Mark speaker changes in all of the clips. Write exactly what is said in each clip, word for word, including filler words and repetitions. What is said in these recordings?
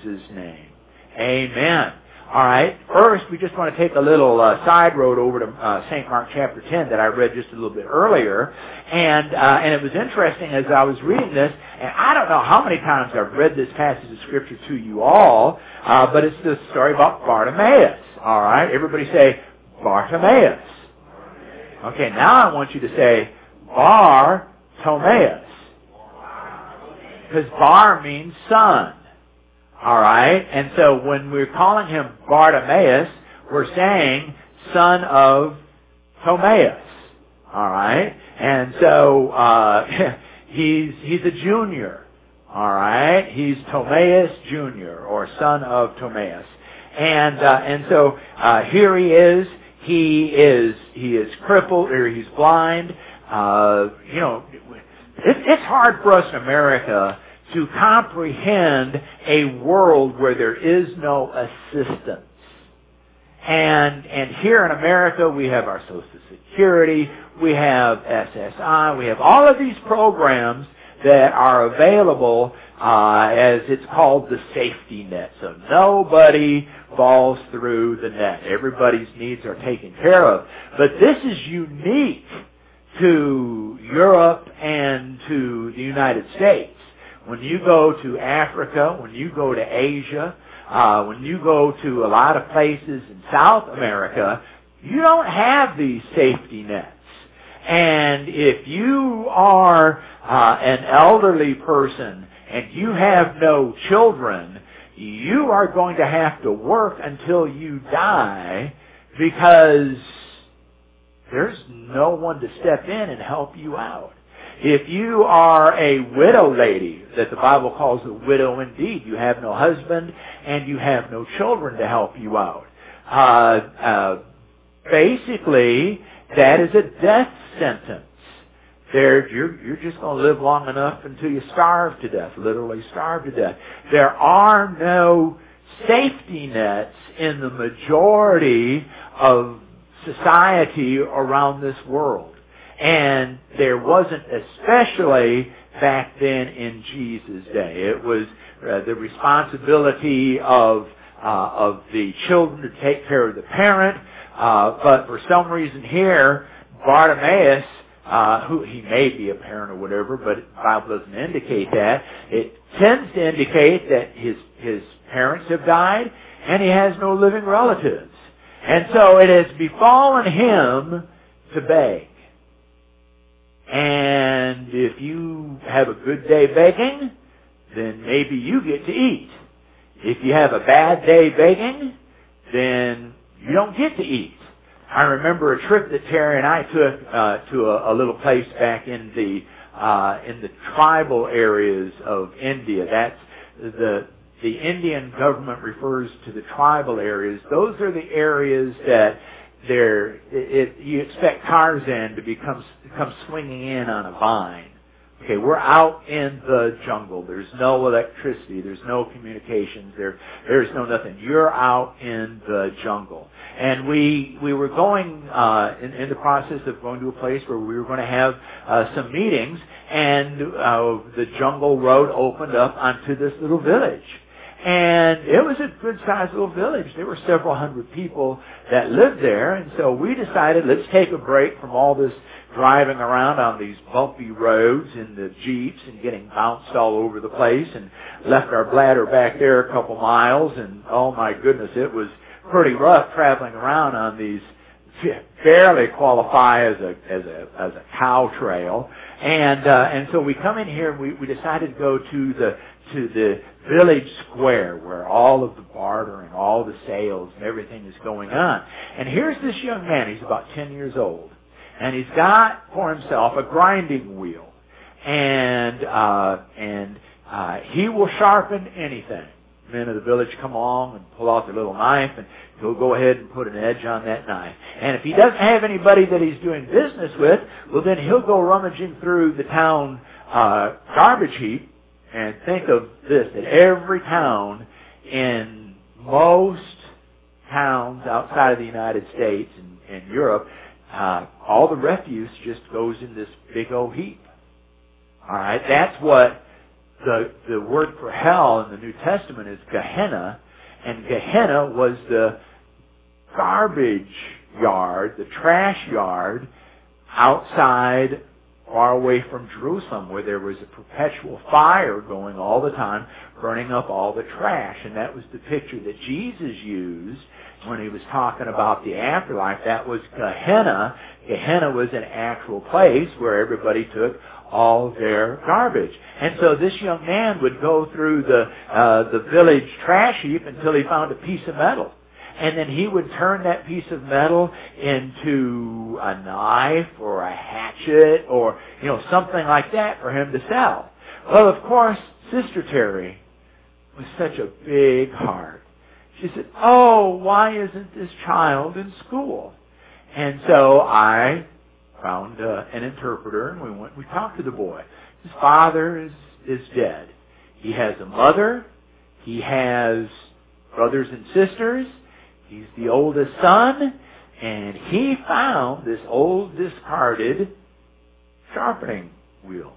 Speaker 1: Jesus' name. Amen. All right. First, we just want to take a little uh, side road over to uh, Saint Mark chapter ten that I read just a little bit earlier, and uh, and it was interesting as I was reading this. And I don't know how many times I've read this passage of Scripture to you all, uh, but it's the story about Bartimaeus. All right. Everybody say Bartimaeus. Okay. Now I want you to say Bar-Tomaeus, because Bar means son. All right, and so when we're calling him Bartimaeus, we're saying son of Tomaeus. All right, and so uh, he's he's a junior. All right, he's Tomaeus Junior or son of Tomaeus, and uh, and so uh, here he is. He is he is crippled or he's blind. Uh, you know, it, it's hard for us in America to comprehend a world where there is no assistance. And and here in America, we have our Social Security, we have S S I, we have all of these programs that are available uh, as it's called the safety net. So nobody falls through the net. Everybody's needs are taken care of. But this is unique to Europe and to the United States. When you go to Africa, when you go to Asia, uh, when you go to a lot of places in South America, you don't have these safety nets. And if you are uh, an elderly person and you have no children, you are going to have to work until you die because there's no one to step in and help you out. If you are a widow lady, that the Bible calls a widow indeed, you have no husband and you have no children to help you out. Uh, uh, basically, that is a death sentence. There, you're, you're just going to live long enough until you starve to death, literally starve to death. There are no safety nets in the majority of society around this world. And there wasn't, especially back then in Jesus' day. It was uh, the responsibility of uh, of the children to take care of the parent. Uh, but for some reason here, Bartimaeus, uh, who he may be a parent or whatever, but the Bible doesn't indicate that. It tends to indicate that his his parents have died and he has no living relatives. And so it has befallen him to beg. And if you have a good day begging, then maybe you get to eat. If you have a bad day begging, then you don't get to eat. I remember a trip that Terry and I took uh, to a, a little place back in the uh, in the tribal areas of India. That's the the Indian government refers to the tribal areas. Those are the areas that There, it, it, you expect Tarzan to become come swinging in on a vine. Okay, we're out in the jungle. There's no electricity. There's no communications. There, there's no nothing. You're out in the jungle. And we we were going uh, in, in the process of going to a place where we were going to have uh, some meetings, and uh, the jungle road opened up onto this little village. And it was a good-sized little village. There were several hundred people that lived there. And so we decided, let's take a break from all this driving around on these bumpy roads in the Jeeps and getting bounced all over the place, and left our bladder back there a couple miles. And oh my goodness, it was pretty rough traveling around on these barely qualify as a as a as a cow trail. And uh, and so we come in here and we, we decided to go to the to the village square where all of the barter and all the sales and everything is going on. And here's this young man, he's about ten years old, and he's got for himself a grinding wheel. And uh, and uh, he will sharpen anything. Men of the village come along and pull out their little knife, and he'll go ahead and put an edge on that knife. And if he doesn't have anybody that he's doing business with, well, then he'll go rummaging through the town uh, garbage heap. And think of this, that every town in most towns outside of the United States and, and Europe, uh, all the refuse just goes in this big old heap. All right, that's what the, the word for hell in the New Testament is Gehenna, and Gehenna was the garbage yard, the trash yard outside, far away from Jerusalem, where there was a perpetual fire going all the time, burning up all the trash. And that was the picture that Jesus used when he was talking about the afterlife. That was Gehenna. Gehenna was an actual place where everybody took all their garbage. And so this young man would go through the uh, the village trash heap until he found a piece of metal. And then he would turn that piece of metal into a knife or a hatchet or, you know, something like that for him to sell. Well, of course, Sister Terry was such a big heart. She said, oh, why isn't this child in school? And so I found uh, an interpreter, and we went. We talked to the boy. His father is, is dead. He has a mother. He has brothers and sisters. He's the oldest son, and he found this old discarded sharpening wheel,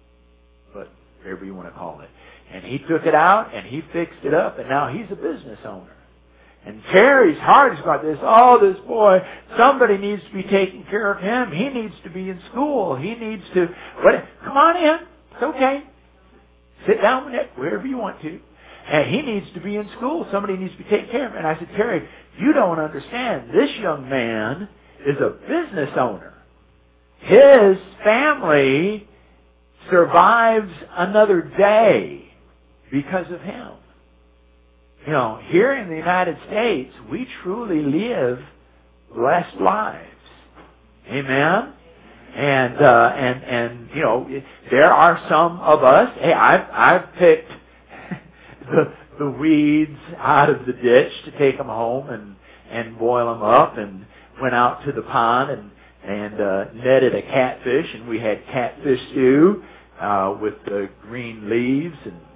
Speaker 1: but whatever you want to call it. And he took it out, and he fixed it up, and now he's a business owner. And Terry's heart is about this. Oh, this boy, somebody needs to be taking care of him. He needs to be in school. He needs to, what, come on in. It's okay. Sit down wherever you want to. And he needs to be in school. Somebody needs to be taking care of him. And I said, Terry, you don't understand. This young man is a business owner. His family survives another day because of him. You know, here in the United States, we truly live blessed lives. Amen? And, uh, and, and, you know, there are some of us, hey, I've, I've picked the, the weeds out of the ditch to take them home and, and boil them up, and went out to the pond and, and, uh, netted a catfish, and we had catfish stew, uh, with the green leaves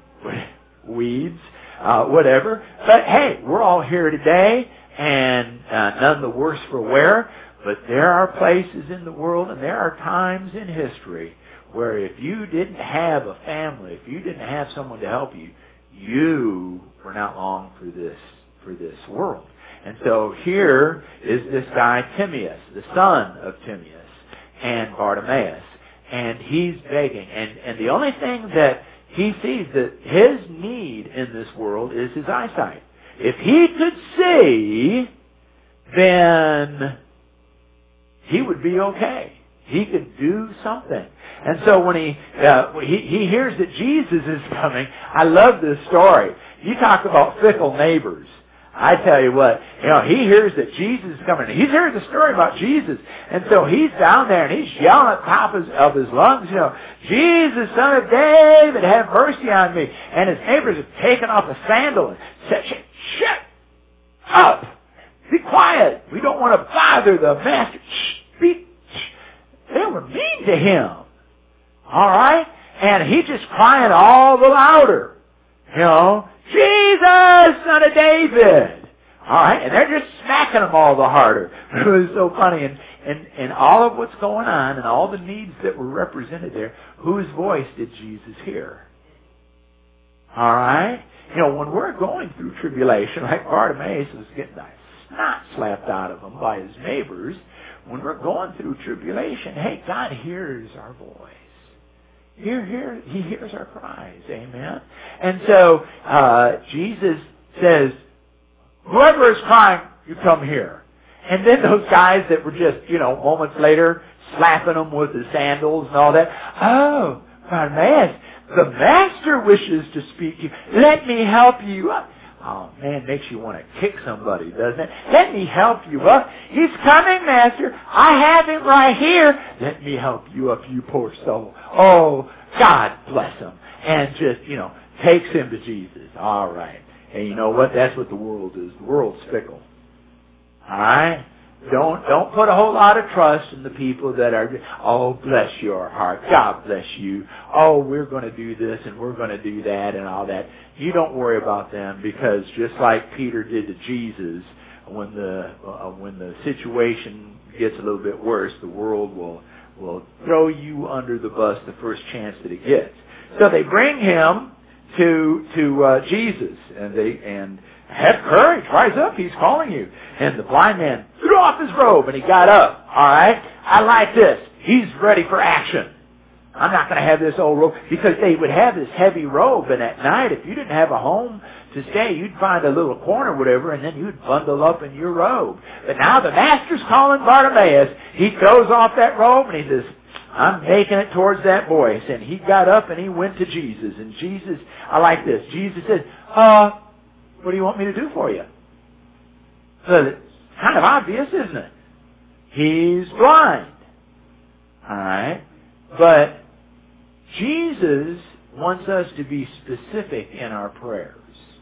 Speaker 1: and weeds. Uh, whatever. But hey, we're all here today, and uh, none the worse for wear. But there are places in the world, and there are times in history where if you didn't have a family, if you didn't have someone to help you, you were not long for this for this world. And so here is this guy Timaeus, the son of Timaeus and Bartimaeus, and he's begging. And and the only thing that he sees, that his need in this world is his eyesight. If he could see, then he would be okay. He could do something. And so when he, uh, he he hears that Jesus is coming, I love this story. You talk about fickle neighbors. I tell you what, you know, he hears that Jesus is coming. He's heard the story about Jesus. And so he's down there and he's yelling at the top of his, of his lungs, you know, Jesus, son of David, have mercy on me. And his neighbors have taken off a sandal and said, shut up. Be quiet. We don't want to bother the master. Shh, be, shh. They were mean to him. All right? And he's just crying all the louder. You know, Jesus, son of David. All right, and they're just smacking them all the harder. It was so funny. And, and, and all of what's going on and all the needs that were represented there, whose voice did Jesus hear? All right? You know, when we're going through tribulation, like Bartimaeus was getting the snot slapped out of him by his neighbors, when we're going through tribulation, hey, God hears our voice. Here, here, he hears our cries. Amen. And so uh, Jesus says, whoever is crying, you come here. And then those guys that were just, you know, moments later slapping them with the sandals and all that. Oh, Bartimaeus, the master wishes to speak to you. Let me help you up. Oh, man, makes you want to kick somebody, doesn't it? Let me help you up. He's coming, master. I have him right here. Let me help you up, you poor soul. Oh, God bless him. And just, you know, takes him to Jesus. All right. And you know what? That's what the world is. The world's fickle. All right? Don't don't put a whole lot of trust in the people that are, oh, bless your heart. God bless you. Oh, we're going to do this and we're going to do that and all that. You don't worry about them, because just like Peter did to Jesus, when the uh, when the situation gets a little bit worse, the world will will throw you under the bus the first chance that it gets. So they bring him to to uh, Jesus, and they and have courage, rise up, he's calling you. And the blind man threw off his robe, and he got up. All right, I like this. He's ready for action. I'm not going to have this old robe, because they would have this heavy robe, and at night, if you didn't have a home to stay, you'd find a little corner or whatever, and then you'd bundle up in your robe. But now the master's calling Bartimaeus. He throws off that robe, and he says, I'm making it towards that voice. And he got up and he went to Jesus. And Jesus, I like this. Jesus said, uh, what do you want me to do for you? So it's kind of obvious, isn't it? He's blind. All right? But Jesus wants us to be specific in our prayers.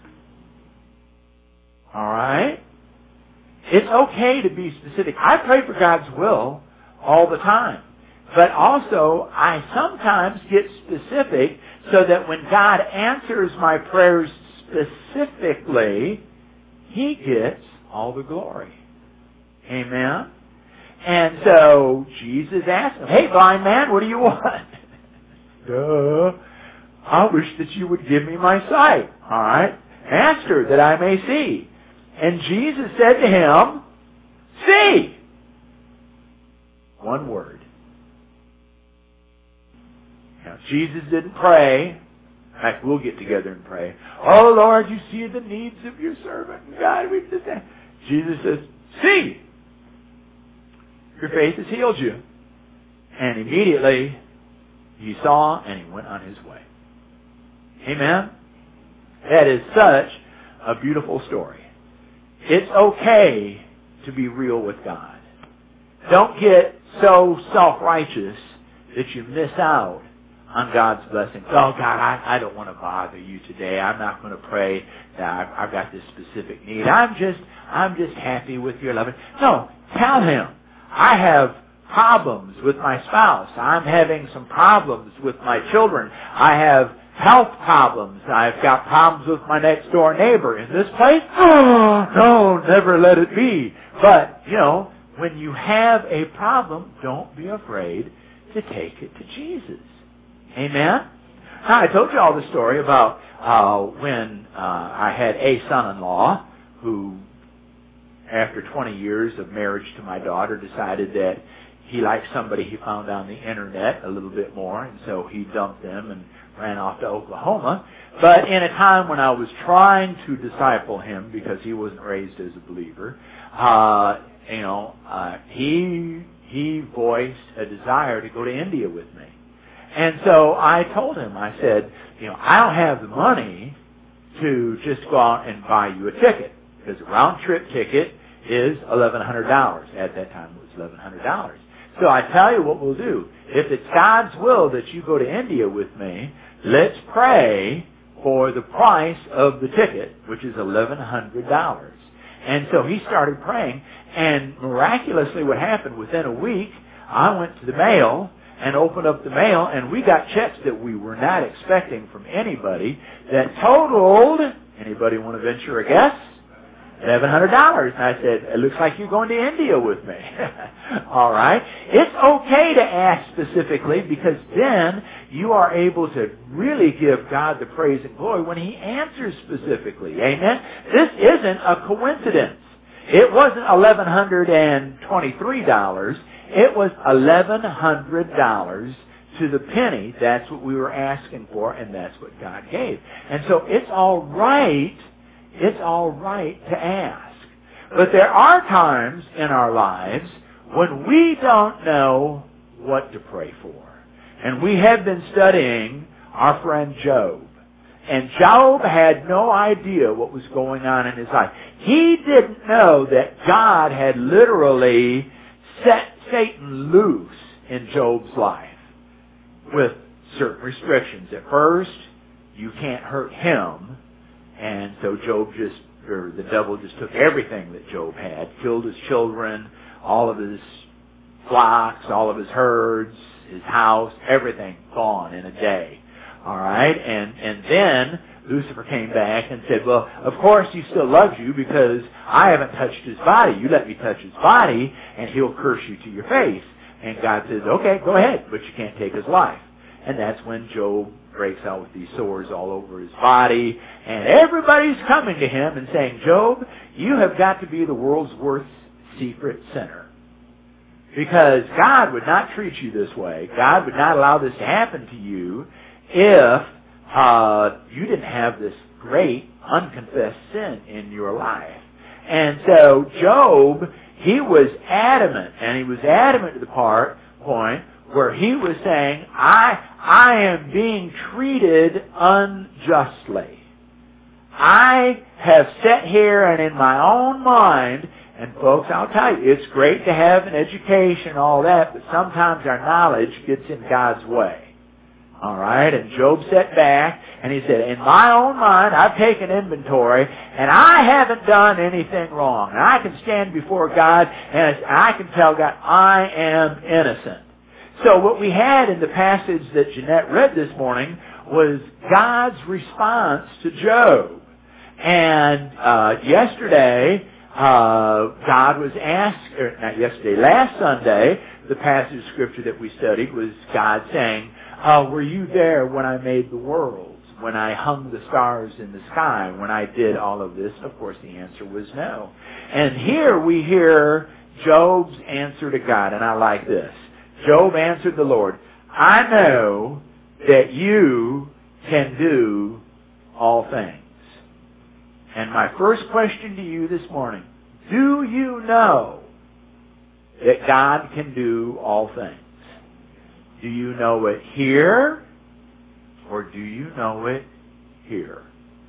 Speaker 1: All right? It's okay to be specific. I pray for God's will all the time. But also, I sometimes get specific so that when God answers my prayers specifically, He gets all the glory. Amen? And so, Jesus asked him, hey, blind man, what do you want? Duh. I wish that you would give me my sight. All right? Master, that I may see. And Jesus said to him, see. One word. Now, Jesus didn't pray. In fact, we'll get together and pray. Oh, Lord, you see the needs of your servant. God, we just... Jesus says, see. Your faith has healed you. And immediately, he saw and he went on his way. Amen? That is such a beautiful story. It's okay to be real with God. Don't get so self-righteous that you miss out on God's blessings. Oh, God, I, I don't want to bother you today. I'm not going to pray that I've, I've got this specific need. I'm just, I'm just happy with your love. No, tell Him. I have problems with my spouse. I'm having some problems with my children. I have health problems. I've got problems with my next door neighbor. In this place? Oh, no, never let it be. But, you know, when you have a problem, don't be afraid to take it to Jesus. Amen? Now, I told you all the story about uh, when uh, I had a son-in-law who, after twenty years of marriage to my daughter, decided that he liked somebody he found on the internet a little bit more, and so he dumped them and ran off to Oklahoma. But in a time when I was trying to disciple him, because he wasn't raised as a believer, uh, you know, uh, he he voiced a desire to go to India with me. And so I told him, I said, you know, I don't have the money to just go out and buy you a ticket, because a round-trip ticket is eleven hundred dollars. At that time, it was eleven hundred dollars. So I tell you what we'll do. If it's God's will that you go to India with me, let's pray for the price of the ticket, which is eleven hundred dollars. And so he started praying, and miraculously what happened, within a week, I went to the mail and opened up the mail, and we got checks that we were not expecting from anybody that totaled, anybody want to venture a guess? eleven hundred dollars. And I said, it looks like you're going to India with me. All right. It's okay to ask specifically, because then you are able to really give God the praise and glory when He answers specifically. Amen? This isn't a coincidence. It wasn't eleven twenty-three dollars. It was eleven hundred dollars to the penny. That's what we were asking for, and that's what God gave. And so it's all right, it's all right to ask. But there are times in our lives when we don't know what to pray for. And we have been studying our friend Job. And Job had no idea what was going on in his life. He didn't know that God had literally set Satan loose in Job's life with certain restrictions. At first, you can't hurt him, and so Job just, or the devil just took everything that Job had, killed his children, all of his flocks, all of his herds, his house, everything gone in a day. All right, and and then Lucifer came back and said, well, of course he still loves you, because I haven't touched his body. You let me touch his body, and he'll curse you to your face. And God says, okay, go ahead, but you can't take his life. And that's when Job breaks out with these sores all over his body. And everybody's coming to him and saying, Job, you have got to be the world's worst secret sinner. Because God would not treat you this way. God would not allow this to happen to you if uh, you didn't have this great unconfessed sin in your life. And so Job, he was adamant, and he was adamant to the part, point where he was saying, I, I am being treated unjustly. I have sat here and in my own mind, and folks, I'll tell you, it's great to have an education, all that, but sometimes our knowledge gets in God's way. All right? And Job sat back, and he said, in my own mind, I've taken inventory, and I haven't done anything wrong. And I can stand before God, and I can tell God, I am innocent. So what we had in the passage that Jeanette read this morning was God's response to Job. And uh, yesterday, uh, God was asked, or not yesterday, last Sunday, the passage of Scripture that we studied was God saying, Uh, were you there when I made the worlds, when I hung the stars in the sky, when I did all of this? Of course, the answer was no. And here we hear Job's answer to God, and I like this. Job answered the Lord, I know that you can do all things. And my first question to you this morning, do you know that God can do all things? Do you know it here, or do you know it here?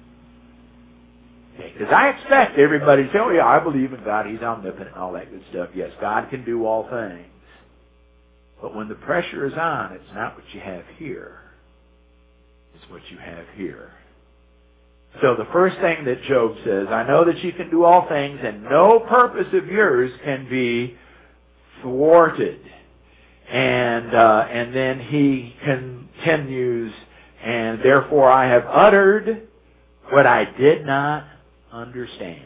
Speaker 1: Because okay, I expect everybody to say, oh yeah, I believe in God, He's omnipotent and all that good stuff. Yes, God can do all things. But when the pressure is on, it's not what you have here. It's what you have here. So the first thing that Job says, I know that you can do all things, and no purpose of yours can be thwarted. And uh, and then he continues, and therefore I have uttered what I did not understand.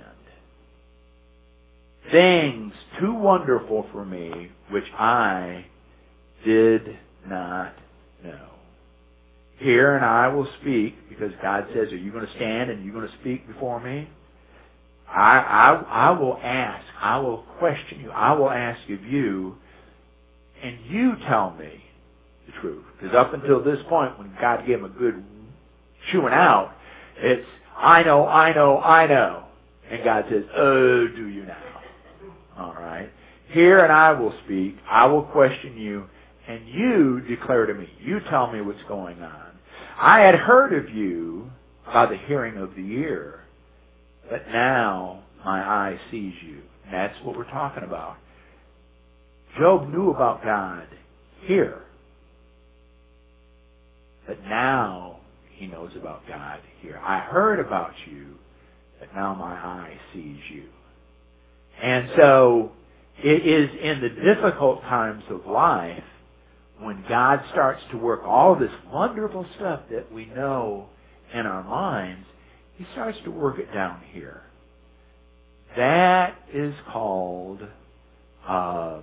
Speaker 1: Things too wonderful for me, which I did not know. Here and I will speak, because God says, are you going to stand and are you going to speak before me? I, I, I will ask, I will question you, I will ask of you, and you tell me the truth. Because up until this point, when God gave him a good chewing out, it's, I know, I know, I know. And God says, oh, do you now? All right. Here and I will speak. I will question you. And you declare to me. You tell me what's going on. I had heard of you by the hearing of the ear. But now my eye sees you. And that's what we're talking about. Job knew about God here. But now he knows about God here. I heard about you, but now my eye sees you. And so it is in the difficult times of life when God starts to work all this wonderful stuff that we know in our minds, He starts to work it down here. That is called um,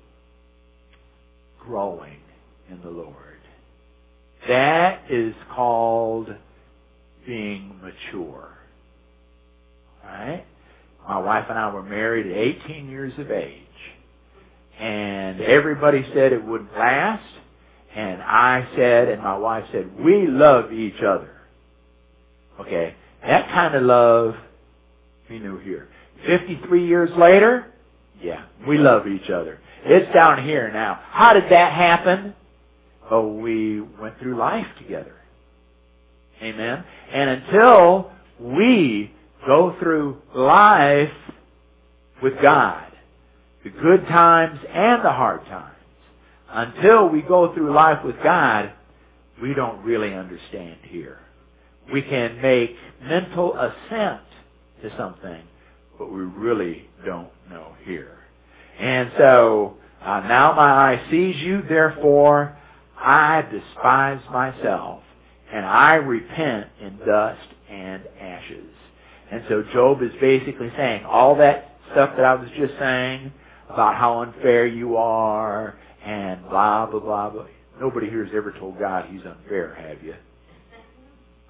Speaker 1: growing in the Lord. That is called being mature. Right? My wife and I were married at eighteen years of age. And everybody said it wouldn't last. And I said, and my wife said, we love each other. Okay, that kind of love we knew here. fifty-three years later, yeah, we love each other. It's down here now. How did that happen? Oh, we went through life together. Amen. And until we go through life with God, the good times and the hard times, until we go through life with God, we don't really understand here. We can make mental assent to something, but we really don't know here. And so, uh, now my eye sees you, therefore I despise myself, and I repent in dust and ashes. And so Job is basically saying all that stuff that I was just saying about how unfair you are and blah, blah, blah, blah. Nobody here has ever told God He's unfair, have you?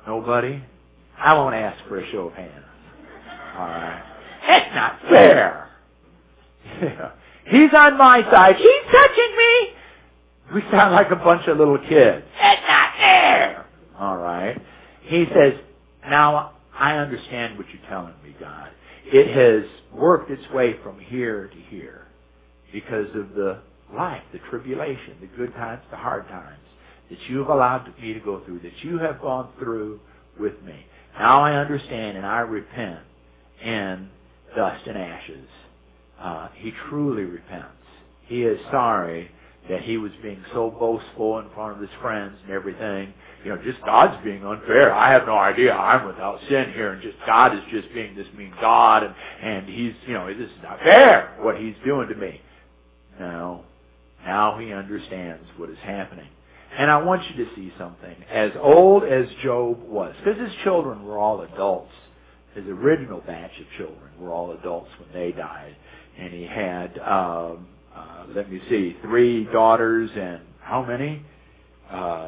Speaker 1: Nobody? I won't ask for a show of hands. All right. It's not fair. Yeah. He's on my side. He's touching me. We sound like a bunch of little kids. It's not fair. All right. He says, now I understand what you're telling me, God. It has worked its way from here to here because of the life, the tribulation, the good times, the hard times that you have allowed me to go through, that you have gone through with me. Now I understand and I repent in dust and ashes. Uh, he truly repents. He is sorry that he was being so boastful in front of his friends and everything. You know, just God's being unfair. I have no idea. I'm without sin here, and just God is just being this mean God, and, and he's, you know, this is not fair, what he's doing to me. No. Now he understands what is happening. And I want you to see something. As old as Job was, because his children were all adults, his original batch of children were all adults when they died. And he had, um, uh, let me see, three daughters and how many? Uh,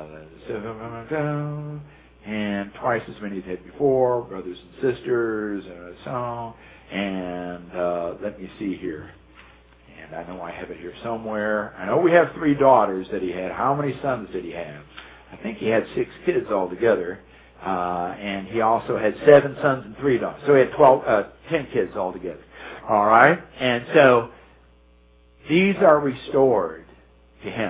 Speaker 1: and twice as many as he had before, brothers and sisters, and so. And uh, let me see here. And I know I have it here somewhere. I know we have three daughters that he had. How many sons did he have? I think he had six kids altogether. Uh, and he also had seven sons and three daughters. So he had twelve, uh, ten kids altogether. All right? And so these are restored to him.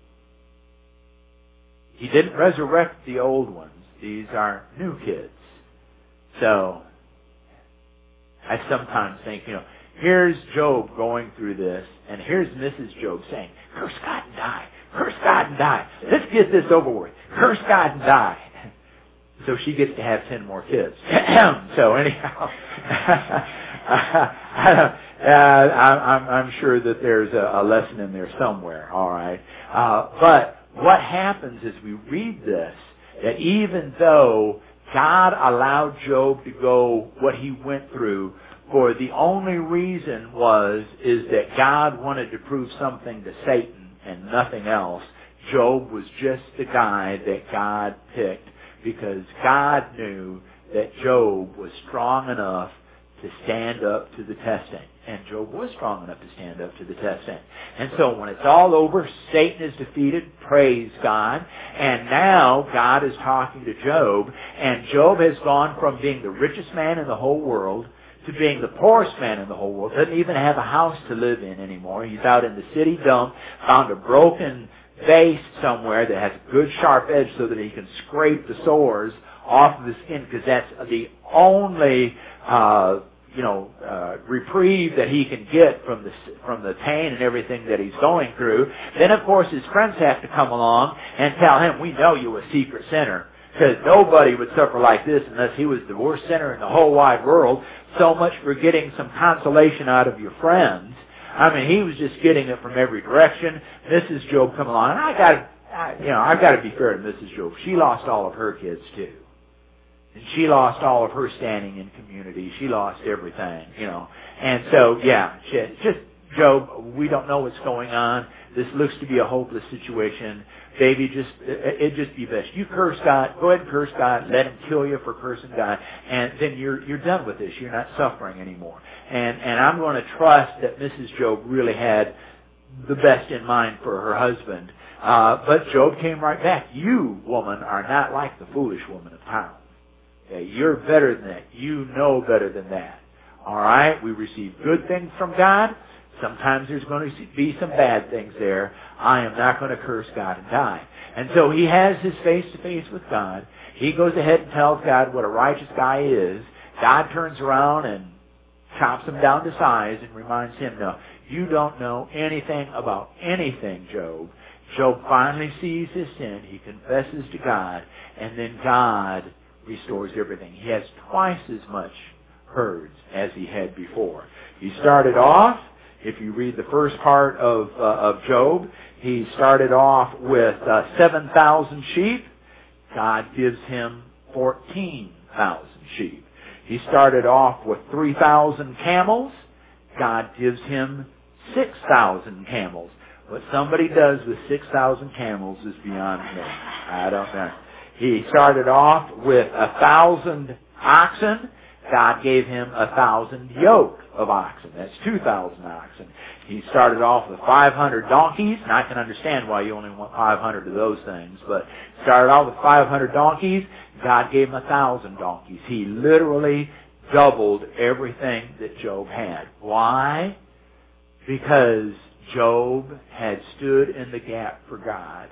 Speaker 1: He didn't resurrect the old ones. These are new kids. So I sometimes think, you know, here's Job going through this, and here's Missus Job saying, curse God and die. Curse God and die. Let's get this over with. Curse God and die. So she gets to have ten more kids. So anyhow, I, uh, I'm, I'm sure that there's a, a lesson in there somewhere, all right? Uh, but what happens is we read this, that even though God allowed Job to go what he went through, for the only reason was, is that God wanted to prove something to Satan and nothing else. Job was just the guy that God picked because God knew that Job was strong enough to stand up to the testing. And Job was strong enough to stand up to the testing. And so when it's all over, Satan is defeated, praise God. And now God is talking to Job. And Job has gone from being the richest man in the whole world to being the poorest man in the whole world. Doesn't even have a house to live in anymore. He's out in the city dump, found a broken vase somewhere that has a good sharp edge so that he can scrape the sores off of the skin, because that's the only uh, you know uh, reprieve that he can get from the from the pain and everything that he's going through. Then of course his friends have to come along and tell him, we know you're a secret sinner, because nobody would suffer like this unless he was the worst sinner in the whole wide world. So much for getting some consolation out of your friends. I mean, he was just getting it from every direction. Missus Job come along, and I got, I, you know, I've got to be fair to Missus Job. She lost all of her kids too, and she lost all of her standing in community. She lost everything, you know. And so, yeah, she, just Job. We don't know what's going on. This looks to be a hopeless situation. Baby, just it just be best. You curse God. Go ahead and curse God. Let him kill you for cursing God, and then you're you're done with this. You're not suffering anymore. And and I'm going to trust that Missus Job really had the best in mind for her husband. Uh, but Job came right back. You, woman, are not like the foolish woman of town. Okay, you're better than that. You know better than that. All right? We receive good things from God. Sometimes there's going to be some bad things there. I am not going to curse God and die. And so he has his face-to-face with God. He goes ahead and tells God what a righteous guy is. God turns around and chops him down to size and reminds him, no, you don't know anything about anything, Job. Job finally sees his sin. He confesses to God, and then God restores everything. He has twice as much herds as he had before. He started off, if you read the first part of uh, of Job, he started off with uh, seven thousand sheep. God gives him fourteen thousand sheep. He started off with three thousand camels. God gives him six thousand camels. What somebody does with six thousand camels is beyond me. I don't know. He started off with a thousand oxen. God gave him a thousand yoke of oxen. That's two thousand oxen. He started off with five hundred donkeys, and I can understand why you only want five hundred of those things, but started off with five hundred donkeys. God gave him a thousand donkeys. He literally doubled everything that Job had. Why? Because Job had stood in the gap for God.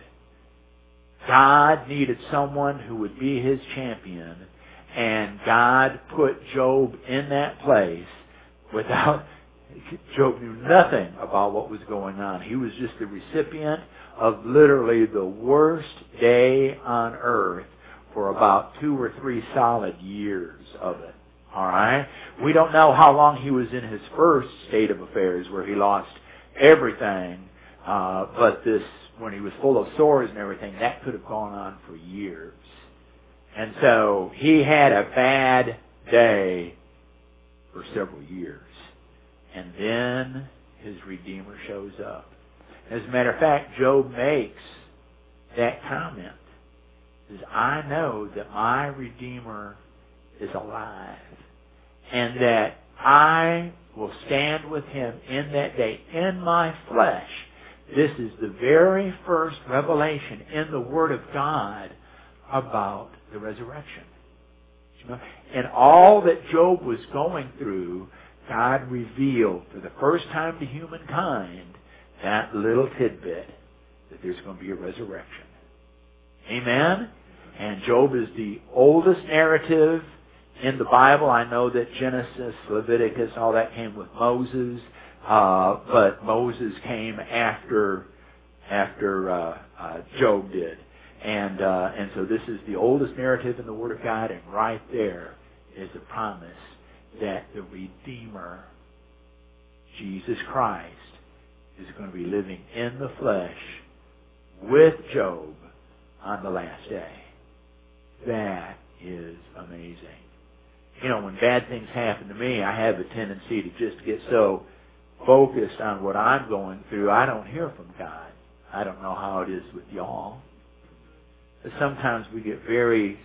Speaker 1: God needed someone who would be his champion, and God put Job in that place without, Job knew nothing about what was going on. He was just the recipient of literally the worst day on earth for about two or three solid years of it. All right? We don't know how long he was in his first state of affairs where he lost everything, uh, but this, when he was full of sores and everything, that could have gone on for years. And so he had a bad day for several years. And then his Redeemer shows up. As a matter of fact, Job makes that comment. He says, I know that my Redeemer is alive, and that I will stand with him in that day in my flesh. This is the very first revelation in the Word of God about the resurrection. And all that Job was going through, God revealed for the first time to humankind that little tidbit that there's going to be a resurrection. Amen? And Job is the oldest narrative in the Bible. I know that Genesis, Leviticus, all that came with Moses, uh, but Moses came after after uh, uh, Job did. And uh, and so this is the oldest narrative in the Word of God, and right there is the promise that the Redeemer, Jesus Christ, is going to be living in the flesh with Job on the last day. That is amazing. You know, when bad things happen to me, I have a tendency to just get so focused on what I'm going through, I don't hear from God. I don't know how it is with y'all. But sometimes we get very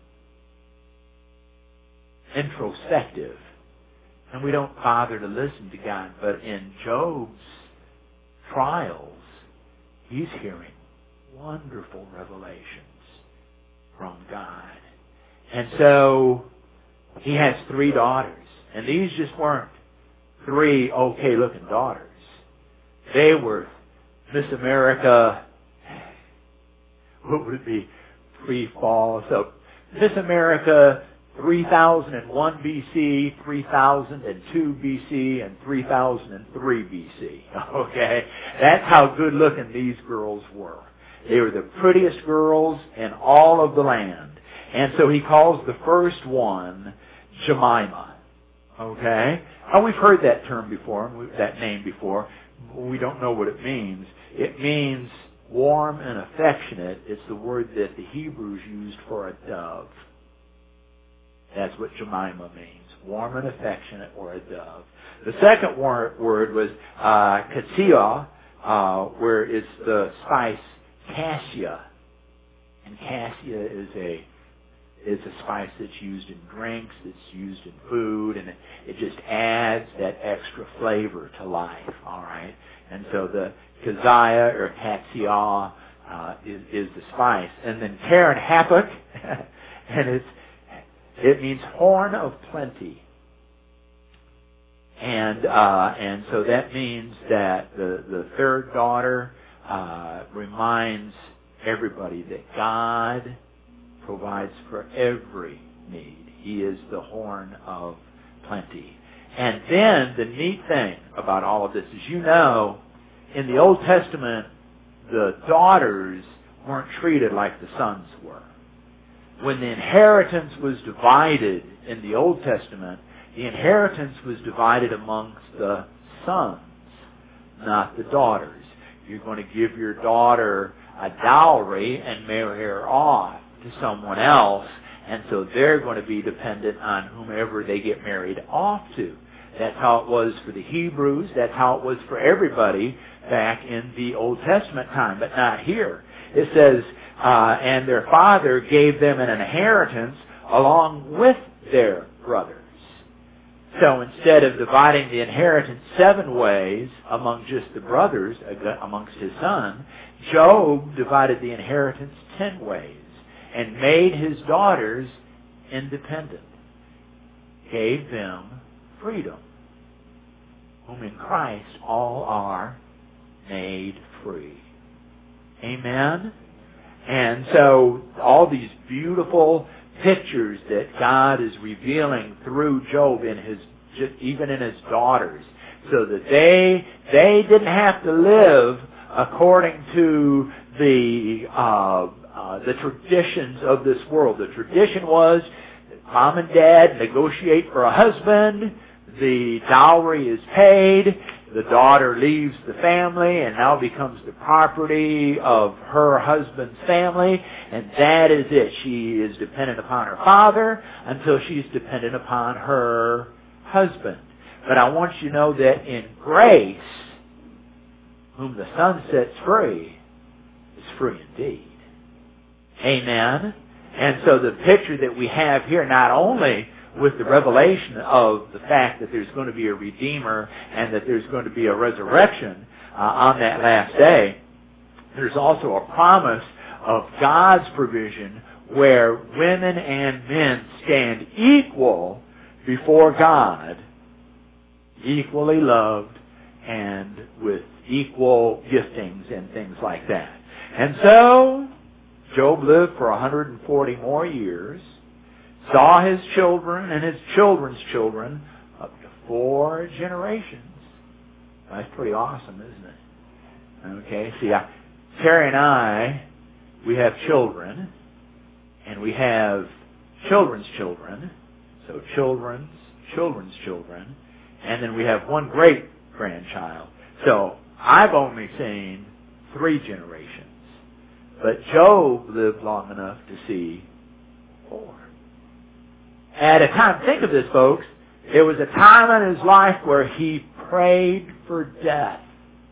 Speaker 1: introspective, and we don't bother to listen to God. But in Job's trials, he's hearing wonderful revelations from God. And so he has three daughters, and these just weren't three okay-looking daughters. They were Miss America, what would it be, pre-fall? So Miss America three thousand one B C, three thousand two B C, and three thousand three B C. Okay? That's how good-looking these girls were. They were the prettiest girls in all of the land. And so he calls the first one Jemima. Okay? Now, we've heard that term before, that name before. We don't know what it means. It means warm and affectionate. It's the word that the Hebrews used for a dove. That's what Jemima means. Warm and affectionate, or a dove. The second word, word was uh, cassia, uh, where it's the spice cassia. And cassia is a is a spice that's used in drinks, that's used in food, and it, it just adds that extra flavor to life. All right, and so the cassia or cassia uh, is, is the spice, and then Karen Hapuk, and it's it means horn of plenty, and uh, and so that means that the the third daughter uh, reminds everybody that God provides for every need. He is the horn of plenty. And then the neat thing about all of this is, you know, in the Old Testament, the daughters weren't treated like the sons were. When the inheritance was divided in the Old Testament, the inheritance was divided amongst the sons, not the daughters. You're going to give your daughter a dowry and marry her off to someone else, and so they're going to be dependent on whomever they get married off to. That's how it was for the Hebrews. That's how it was for everybody back in the Old Testament time, but not here. it says, uh, and their father gave them an inheritance along with their brothers. So instead of dividing the inheritance seven ways among just the brothers, amongst his son, Job divided the inheritance ten ways and made his daughters independent. Gave them freedom, whom in Christ all are made free. Amen? And so all these beautiful pictures that God is revealing through Job in his, even in his daughters, so that they they didn't have to live according to the uh, uh, the traditions of this world. The tradition was mom and dad negotiate for a husband, the dowry is paid, the daughter leaves the family and now becomes the property of her husband's family, and that is it. She is dependent upon her father until she's dependent upon her husband. But I want you to know that in grace, whom the Son sets free is free indeed. Amen? And so the picture that we have here, not only with the revelation of the fact that there's going to be a Redeemer and that there's going to be a resurrection uh, on that last day, there's also a promise of God's provision where women and men stand equal before God, equally loved and with equal giftings and things like that. And so Job lived for one hundred forty more years, saw his children and his children's children up to four generations. That's pretty awesome, isn't it? Okay, see, I, Terry and I, we have children, and we have children's children, so children's children's children, and then we have one great-grandchild. So I've only seen three generations. But Job lived long enough to see four. At a time, think of this, folks, there was a time in his life where he prayed for death.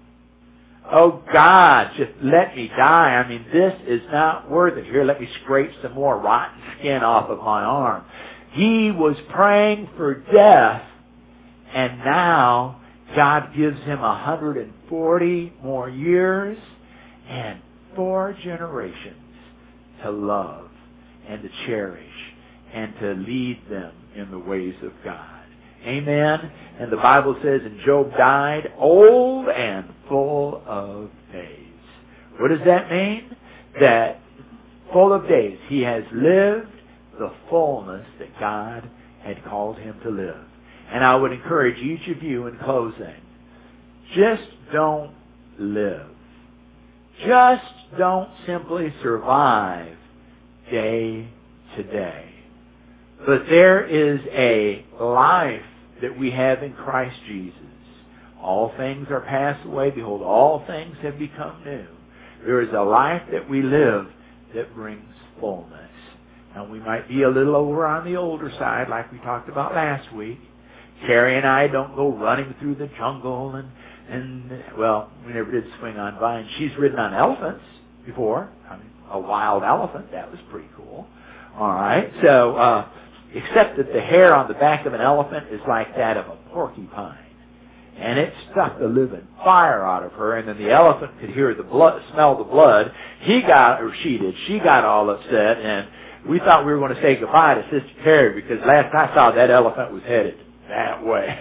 Speaker 1: Oh, God, just let me die. I mean, this is not worth it. Here, let me scrape some more rotten skin off of my arm. He was praying for death, and now God gives him one hundred forty more years and four generations to love and to cherish and to lead them in the ways of God. Amen? And the Bible says, and Job died old and full of days. What does that mean? That full of days. He has lived the fullness that God had called him to live. And I would encourage each of you in closing, just don't live. Just don't simply survive day to day. But there is a life that we have in Christ Jesus. All things are passed away. Behold, all things have become new. There is a life that we live that brings fullness. Now, we might be a little over on the older side, like we talked about last week. Carrie and I don't go running through the jungle and, and well, we never did swing on vines. She's ridden on elephants before. I mean, a wild elephant. That was pretty cool. All right. So, uh, except that the hair on the back of an elephant is like that of a porcupine. And it stuck the living fire out of her, and then the elephant could hear the blood, smell the blood. He got, or she did, she got all upset, and we thought we were going to say goodbye to Sister Terry because last I saw that elephant was headed that way.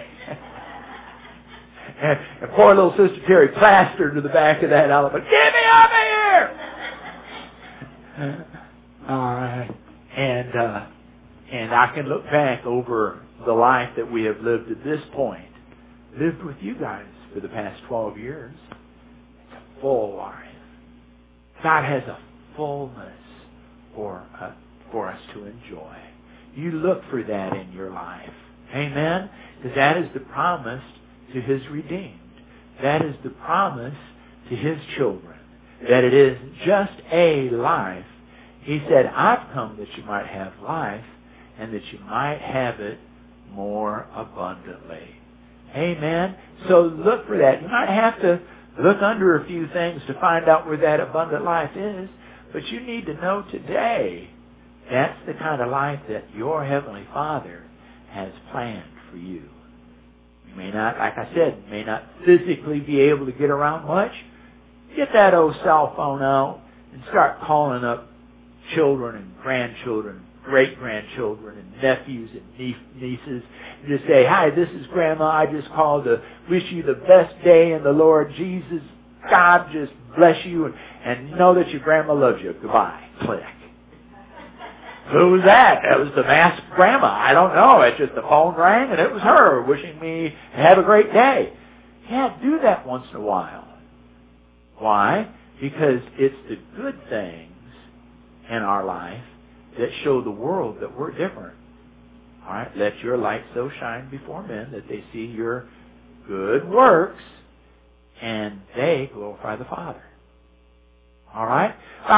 Speaker 1: and, and poor little Sister Terry plastered to the back of that elephant. Get me over here! All right. And, uh, and I can look back over the life that we have lived at this point, lived with you guys for the past twelve years. It's a full life. God has a fullness for, uh, for us to enjoy. You look for that in your life. Amen? Because that is the promise to His redeemed. That is the promise to His children. That it is just a life. He said, I've come that you might have life and that you might have it more abundantly. Amen? So look for that. You might have to Look under a few things to find out where that abundant life is. But you need to know today, that's the kind of life that your Heavenly Father has planned for you. You may not, like I said, may not physically be able to get around much. Get that old cell phone out and start calling up children and grandchildren, great-grandchildren and nephews and nie- nieces. And just say, hi, this is Grandma. I just called to wish you the best day in the Lord Jesus. God just bless you, and, and know that your grandma loves you. Goodbye. Click. Who was that? That was the masked grandma. I don't know. It's just the phone rang and it was her wishing me have a great day. Yeah, do that once in a while. Why? Because it's the good things in our life that show the world that we're different. All right? Let your light so shine before men that they see your good works and they glorify the Father. All right?